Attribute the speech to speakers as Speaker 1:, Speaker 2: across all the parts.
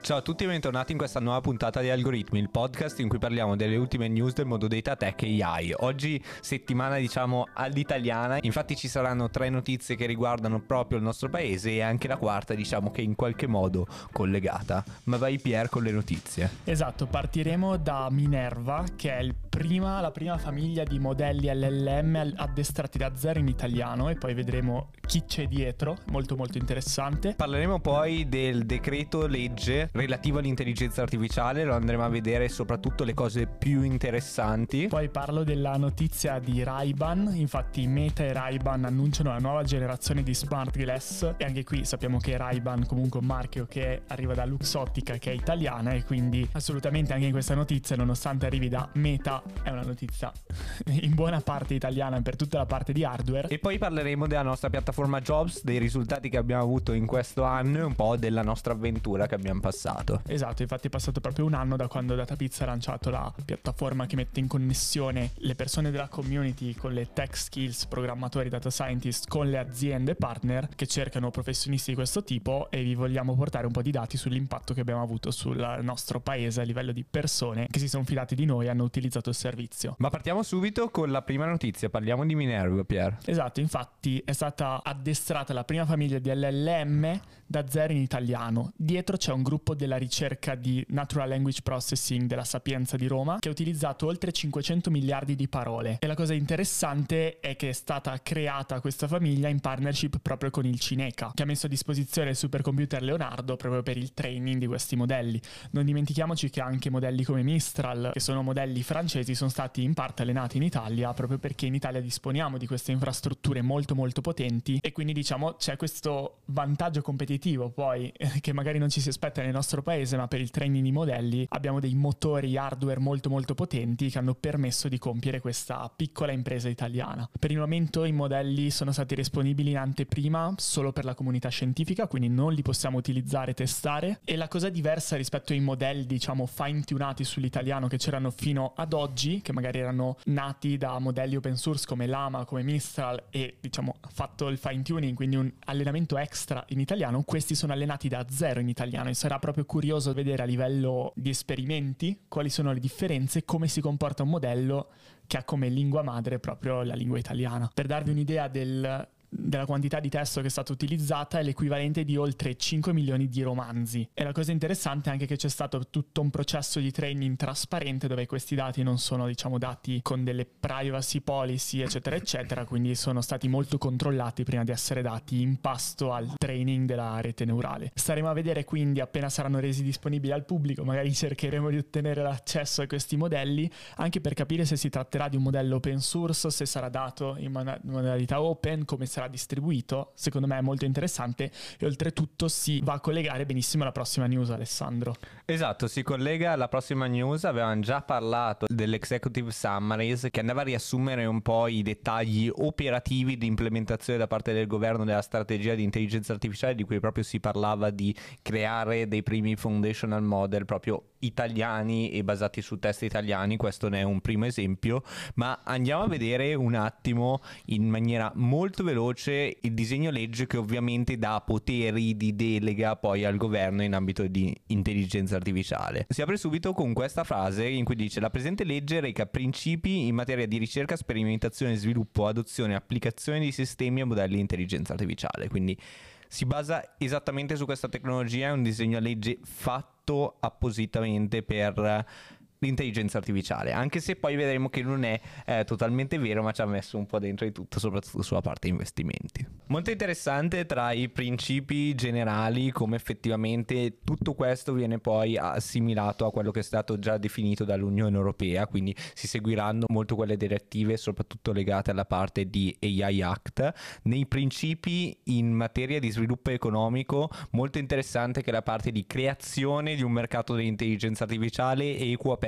Speaker 1: Ciao a tutti e bentornati in questa nuova puntata di Algoritmi, il podcast in cui parliamo delle ultime news del mondo data tech e AI. Oggi settimana all'italiana, infatti ci saranno 3 notizie che riguardano proprio il nostro paese e anche la quarta che in qualche modo collegata. Ma vai Pier con le notizie.
Speaker 2: Esatto, partiremo da Minerva, che è la prima famiglia di modelli LLM addestrati da zero in italiano, e poi vedremo chi c'è dietro, molto molto interessante.
Speaker 1: Parleremo poi del decreto legge relativo all'intelligenza artificiale, lo andremo a vedere, soprattutto le cose più interessanti.
Speaker 2: Poi parlo della notizia di Ray-Ban, infatti Meta e Ray-Ban annunciano la nuova generazione di smart glass, e anche qui sappiamo che Ray-Ban comunque è un marchio che arriva da Luxottica, che è italiana, e quindi assolutamente anche in questa notizia, nonostante arrivi da Meta, è una notizia in buona parte italiana per tutta la parte di hardware.
Speaker 1: E poi parleremo della nostra piattaforma Jobs, dei risultati che abbiamo avuto in questo anno e un po' della nostra avventura che abbiamo passato.
Speaker 2: Esatto, infatti è passato proprio un anno da quando DataPizza ha lanciato la piattaforma che mette in connessione le persone della community con le tech skills, programmatori, data scientist, con le aziende partner che cercano professionisti di questo tipo, e vi vogliamo portare un po' di dati sull'impatto che abbiamo avuto sul nostro paese a livello di persone che si sono fidate di noi e hanno utilizzato il servizio.
Speaker 1: Ma partiamo subito con la prima notizia, parliamo di Minerva, Pier.
Speaker 2: Esatto, infatti è stata addestrata la prima famiglia di LLM da zero in italiano. Dietro c'è un gruppo della ricerca di Natural Language Processing della Sapienza di Roma che ha utilizzato oltre 500 miliardi di parole, e la cosa interessante è che è stata creata questa famiglia in partnership proprio con il Cineca, che ha messo a disposizione il supercomputer Leonardo proprio per il training di questi modelli. Non dimentichiamoci che anche modelli come Mistral, che sono modelli francesi, sono stati in parte allenati in Italia proprio perché in Italia disponiamo di queste infrastrutture molto molto potenti, e quindi diciamo c'è questo vantaggio competitivo poi che magari non ci si aspetta nel nostro paese, ma per il training di modelli abbiamo dei motori hardware molto molto potenti che hanno permesso di compiere questa piccola impresa italiana. Per il momento i modelli sono stati disponibili in anteprima solo per la comunità scientifica, quindi non li possiamo utilizzare e testare, e la cosa diversa rispetto ai modelli fine tunati sull'italiano che c'erano fino ad oggi, che magari erano nati da modelli open source come Llama, come Mistral, e fatto il fine tuning, quindi un allenamento extra in italiano, questi sono allenati da zero in italiano, e sarà proprio curioso vedere a livello di esperimenti quali sono le differenze, come si comporta un modello che ha come lingua madre proprio la lingua italiana. Per darvi un'idea della quantità di testo che è stata utilizzata, è l'equivalente di oltre 5 milioni di romanzi. E la cosa interessante è anche che c'è stato tutto un processo di training trasparente, dove questi dati non sono dati con delle privacy policy eccetera eccetera, quindi sono stati molto controllati prima di essere dati in pasto al training della rete neurale. Staremo a vedere quindi, appena saranno resi disponibili al pubblico, magari cercheremo di ottenere l'accesso a questi modelli, anche per capire se si tratterà di un modello open source, se sarà dato in modalità open, come sarà distribuito. Secondo me è molto interessante, e oltretutto si va a collegare benissimo alla prossima news, Alessandro.
Speaker 1: Esatto, si collega alla prossima news. Avevamo già parlato dell'Executive Summaries, che andava a riassumere un po' i dettagli operativi di implementazione da parte del governo della strategia di intelligenza artificiale, di cui proprio si parlava di creare dei primi foundational model proprio italiani e basati su test italiani. Questo ne è un primo esempio, ma andiamo a vedere un attimo in maniera molto veloce il disegno legge che ovviamente dà poteri di delega poi al governo in ambito di intelligenza artificiale. Si apre subito con questa frase in cui dice: la presente legge reca principi in materia di ricerca, sperimentazione, sviluppo, adozione e applicazione di sistemi e modelli di intelligenza artificiale. Quindi si basa esattamente su questa tecnologia, è un disegno legge fatto appositamente per l'intelligenza artificiale, anche se poi vedremo che non è totalmente vero, ma ci ha messo un po' dentro di tutto, soprattutto sulla parte investimenti. Molto interessante tra i principi generali come effettivamente tutto questo viene poi assimilato a quello che è stato già definito dall'Unione Europea, quindi si seguiranno molto quelle direttive soprattutto legate alla parte di AI Act. Nei principi in materia di sviluppo economico molto interessante che la parte di creazione di un mercato dell'intelligenza artificiale equo, aperto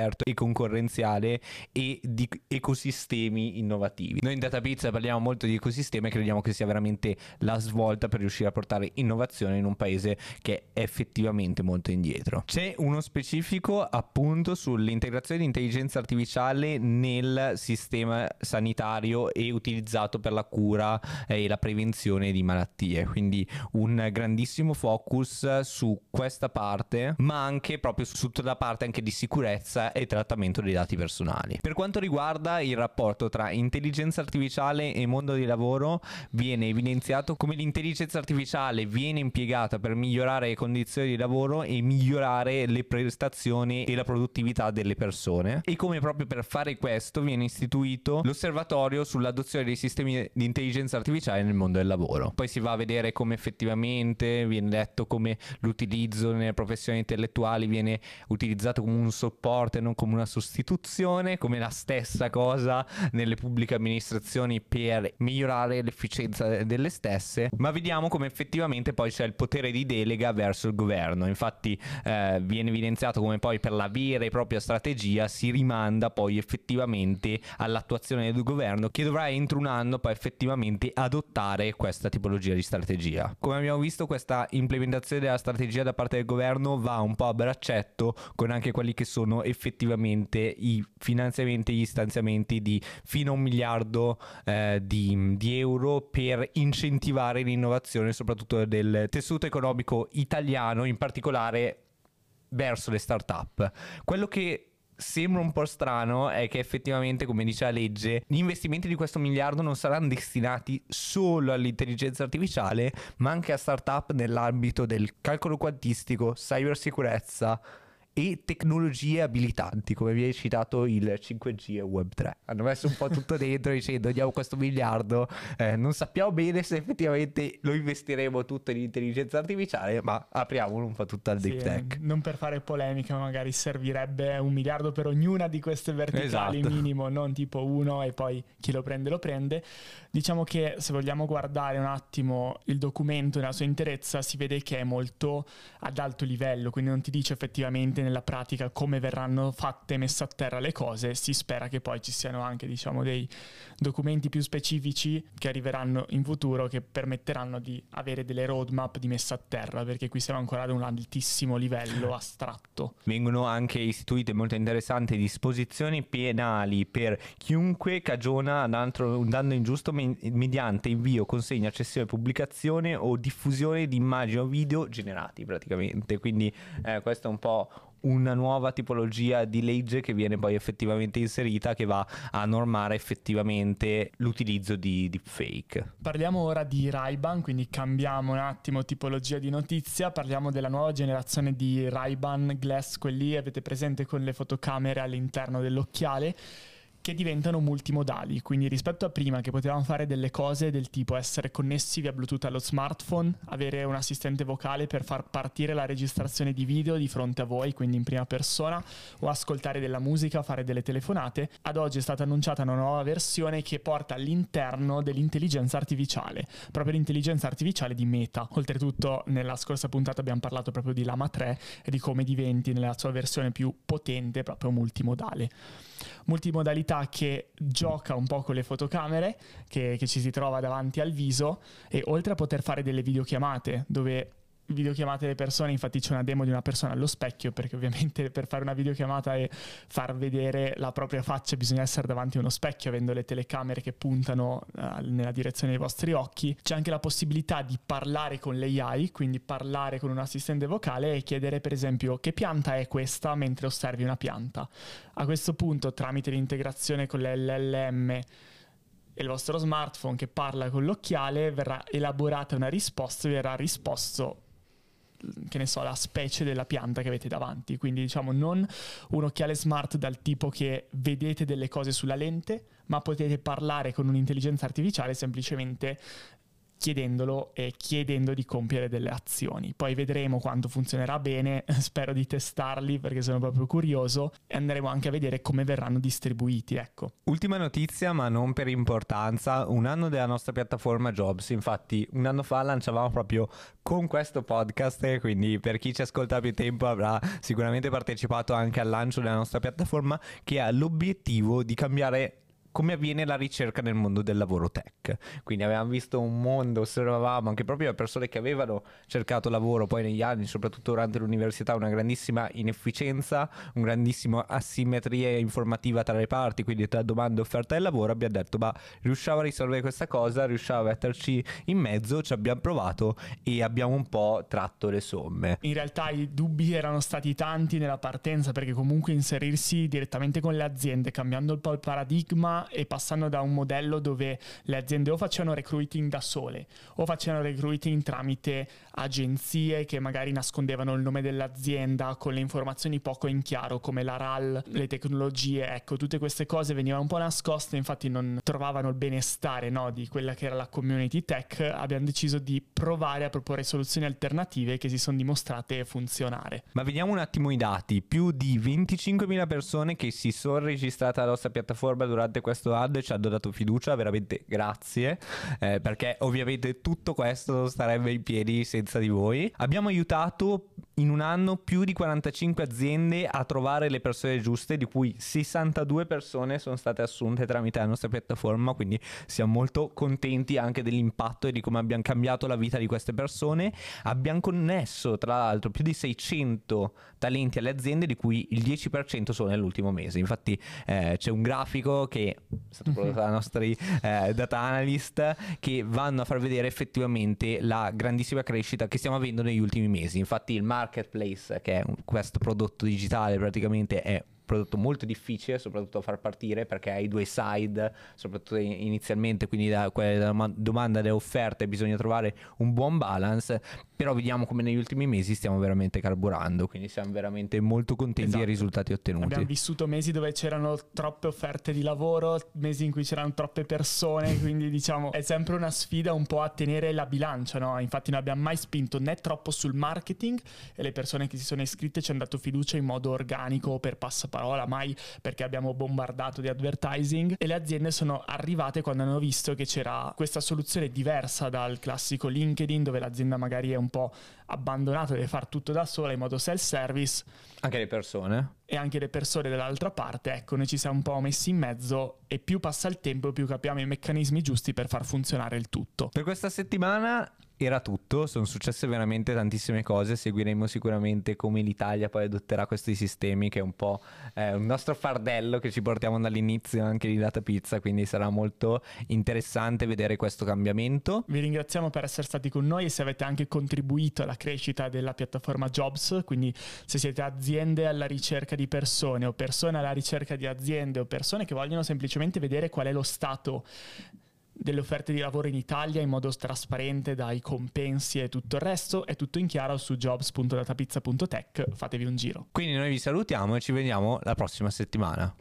Speaker 1: aperto e concorrenziale e di ecosistemi innovativi. Noi in DataPizza parliamo molto di ecosistemi e crediamo che sia veramente la svolta per riuscire a portare innovazione in un paese che è effettivamente molto indietro. C'è uno specifico appunto sull'integrazione di intelligenza artificiale nel sistema sanitario e utilizzato per la cura e la prevenzione di malattie, quindi un grandissimo focus su questa parte, ma anche proprio su tutta la parte anche di sicurezza e trattamento dei dati personali. Per quanto riguarda il rapporto tra intelligenza artificiale e mondo di lavoro, viene evidenziato come l'intelligenza artificiale viene impiegata per migliorare le condizioni di lavoro e migliorare le prestazioni e la produttività delle persone, e come proprio per fare questo viene istituito l'osservatorio sull'adozione dei sistemi di intelligenza artificiale nel mondo del lavoro. Poi si va a vedere come effettivamente viene detto come l'utilizzo nelle professioni intellettuali viene utilizzato come un supporto e non come una sostituzione, come la stessa cosa nelle pubbliche amministrazioni per migliorare l'efficienza delle stesse, ma vediamo come effettivamente poi c'è il potere di delega verso il governo. Infatti viene evidenziato come poi per la vera e propria strategia si rimanda poi effettivamente all'attuazione del governo, che dovrà entro un anno poi effettivamente adottare questa tipologia di strategia. Come abbiamo visto, questa implementazione della strategia da parte del governo va un po' a braccetto con anche quelli che sono effettivamente i finanziamenti, gli stanziamenti di fino a 1 miliardo di euro per incentivare l'innovazione soprattutto del tessuto economico italiano, in particolare verso le start-up. Quello che sembra un po' strano è che effettivamente, come dice la legge, gli investimenti di questo miliardo non saranno destinati solo all'intelligenza artificiale, ma anche a start-up nell'ambito del calcolo quantistico, cybersicurezza e tecnologie abilitanti, come vi hai citato il 5G e Web3. Hanno messo un po' tutto dentro dicendo diamo questo miliardo, non sappiamo bene se effettivamente lo investiremo tutto in intelligenza artificiale, ma apriamolo un po' tutto al deep tech.
Speaker 2: Non per fare polemica, ma magari servirebbe 1 miliardo per ognuna di queste verticali,
Speaker 1: esatto,
Speaker 2: minimo, non tipo uno e poi chi lo prende lo prende. Diciamo che se vogliamo guardare un attimo il documento nella sua interezza, si vede che è molto ad alto livello, quindi non ti dice effettivamente nella pratica come verranno fatte e messe a terra le cose. Si spera che poi ci siano anche, diciamo, dei documenti più specifici che arriveranno in futuro, che permetteranno di avere delle roadmap di messa a terra, perché qui siamo ancora ad un altissimo livello astratto.
Speaker 1: Vengono anche istituite molto interessanti disposizioni penali per chiunque cagiona un danno ingiusto mediante invio, consegna, cessione, pubblicazione o diffusione di immagini o video generati praticamente. Quindi questo è un po' una nuova tipologia di legge che viene poi effettivamente inserita, che va a normare effettivamente l'utilizzo di deepfake.
Speaker 2: Parliamo ora di Ray-Ban, quindi cambiamo un attimo tipologia di notizia, parliamo della nuova generazione di Ray-Ban Glass, quelli avete presente con le fotocamere all'interno dell'occhiale, che diventano multimodali. Quindi rispetto a prima, che potevamo fare delle cose del tipo essere connessi via Bluetooth allo smartphone, avere un assistente vocale per far partire la registrazione di video di fronte a voi, quindi in prima persona, o ascoltare della musica, fare delle telefonate, ad oggi è stata annunciata una nuova versione che porta all'interno dell'intelligenza artificiale, proprio l'intelligenza artificiale di Meta. Oltretutto nella scorsa puntata abbiamo parlato proprio di Llama 3 e di come diventi nella sua versione più potente proprio multimodale. Multimodalità che gioca un po' con le fotocamere che ci si trova davanti al viso, e oltre a poter fare delle videochiamate, dove videochiamate le persone, infatti c'è una demo di una persona allo specchio, perché ovviamente per fare una videochiamata e far vedere la propria faccia bisogna essere davanti a uno specchio, avendo le telecamere che puntano nella direzione dei vostri occhi. C'è anche la possibilità di parlare con l'AI, quindi parlare con un assistente vocale e chiedere per esempio che pianta è questa mentre osservi una pianta. A questo punto, tramite l'integrazione con l'LLM e il vostro smartphone che parla con l'occhiale, verrà elaborata una risposta e verrà risposto, che ne so, la specie della pianta che avete davanti. Quindi diciamo non un occhiale smart dal tipo che vedete delle cose sulla lente, ma potete parlare con un'intelligenza artificiale semplicemente chiedendolo e chiedendo di compiere delle azioni. Poi vedremo quanto funzionerà bene, spero di testarli perché sono proprio curioso, e andremo anche a vedere come verranno distribuiti, ecco.
Speaker 1: Ultima notizia, ma non per importanza, un anno della nostra piattaforma Jobs. Infatti un anno fa lanciavamo proprio con questo podcast, quindi per chi ci ascolta più tempo avrà sicuramente partecipato anche al lancio della nostra piattaforma, che ha l'obiettivo di cambiare come avviene la ricerca nel mondo del lavoro tech. Quindi avevamo visto un mondo, osservavamo anche proprio persone che avevano cercato lavoro poi negli anni, soprattutto durante l'università, una grandissima inefficienza, un grandissimo asimmetria informativa tra le parti, quindi tra domanda e offerta del lavoro. Abbiamo detto riusciamo a risolvere questa cosa, riusciamo a metterci in mezzo, ci abbiamo provato e abbiamo un po' tratto le somme.
Speaker 2: In realtà i dubbi erano stati tanti nella partenza, perché comunque inserirsi direttamente con le aziende, cambiando un po' il paradigma e passando da un modello dove le aziende o facevano recruiting da sole o facevano recruiting tramite agenzie che magari nascondevano il nome dell'azienda con le informazioni poco in chiaro, come la RAL, le tecnologie, ecco, tutte queste cose venivano un po' nascoste, infatti non trovavano il benestare, no, di quella che era la community tech. Abbiamo deciso di provare a proporre soluzioni alternative che si sono dimostrate funzionare.
Speaker 1: Ma vediamo un attimo i dati: più di 25.000 persone che si sono registrate alla nostra piattaforma durante questo anno e ci hanno dato fiducia, veramente grazie, perché ovviamente tutto questo non starebbe in piedi senza di voi. Abbiamo aiutato in un anno più di 45 aziende a trovare le persone giuste, di cui 62 persone sono state assunte tramite la nostra piattaforma, quindi siamo molto contenti anche dell'impatto e di come abbiamo cambiato la vita di queste persone. Abbiamo connesso tra l'altro più di 600 talenti alle aziende, di cui il 10% sono nell'ultimo mese. Infatti c'è un grafico che è stato prodotto dai nostri data analyst, che vanno a far vedere effettivamente la grandissima crescita che stiamo avendo negli ultimi mesi. Infatti il marketplace, che è questo prodotto digitale, praticamente è prodotto molto difficile soprattutto a far partire, perché hai due side, soprattutto inizialmente, quindi da quella della domanda e dell'offerta bisogna trovare un buon balance. Però vediamo come negli ultimi mesi stiamo veramente carburando, quindi siamo veramente molto contenti dei risultati ottenuti.
Speaker 2: Abbiamo vissuto mesi dove c'erano troppe offerte di lavoro, mesi in cui c'erano troppe persone, quindi diciamo è sempre una sfida un po' a tenere la bilancia, no? Infatti non abbiamo mai spinto né troppo sul marketing, e le persone che si sono iscritte ci hanno dato fiducia in modo organico per passaparola, mai perché abbiamo bombardato di advertising, e le aziende sono arrivate quando hanno visto che c'era questa soluzione diversa dal classico LinkedIn, dove l'azienda magari è un po' abbandonata, deve fare tutto da sola in modo self-service.
Speaker 1: Anche le persone?
Speaker 2: E anche le persone dall'altra parte, ecco, noi ci siamo un po' messi in mezzo, e più passa il tempo più capiamo i meccanismi giusti per far funzionare il tutto.
Speaker 1: Per questa settimana era tutto, sono successe veramente tantissime cose. Seguiremo sicuramente come l'Italia poi adotterà questi sistemi, che è un po' un nostro fardello che ci portiamo dall'inizio anche di Data Pizza, quindi sarà molto interessante vedere questo cambiamento.
Speaker 2: Vi ringraziamo per essere stati con noi e se avete anche contribuito alla crescita della piattaforma Jobs, quindi se siete aziende alla ricerca di persone, o persone alla ricerca di aziende, o persone che vogliono semplicemente vedere qual è lo stato delle offerte di lavoro in Italia in modo trasparente, dai compensi e tutto il resto, è tutto in chiaro su jobs.datapizza.tech, fatevi un giro.
Speaker 1: Quindi noi vi salutiamo e ci vediamo la prossima settimana.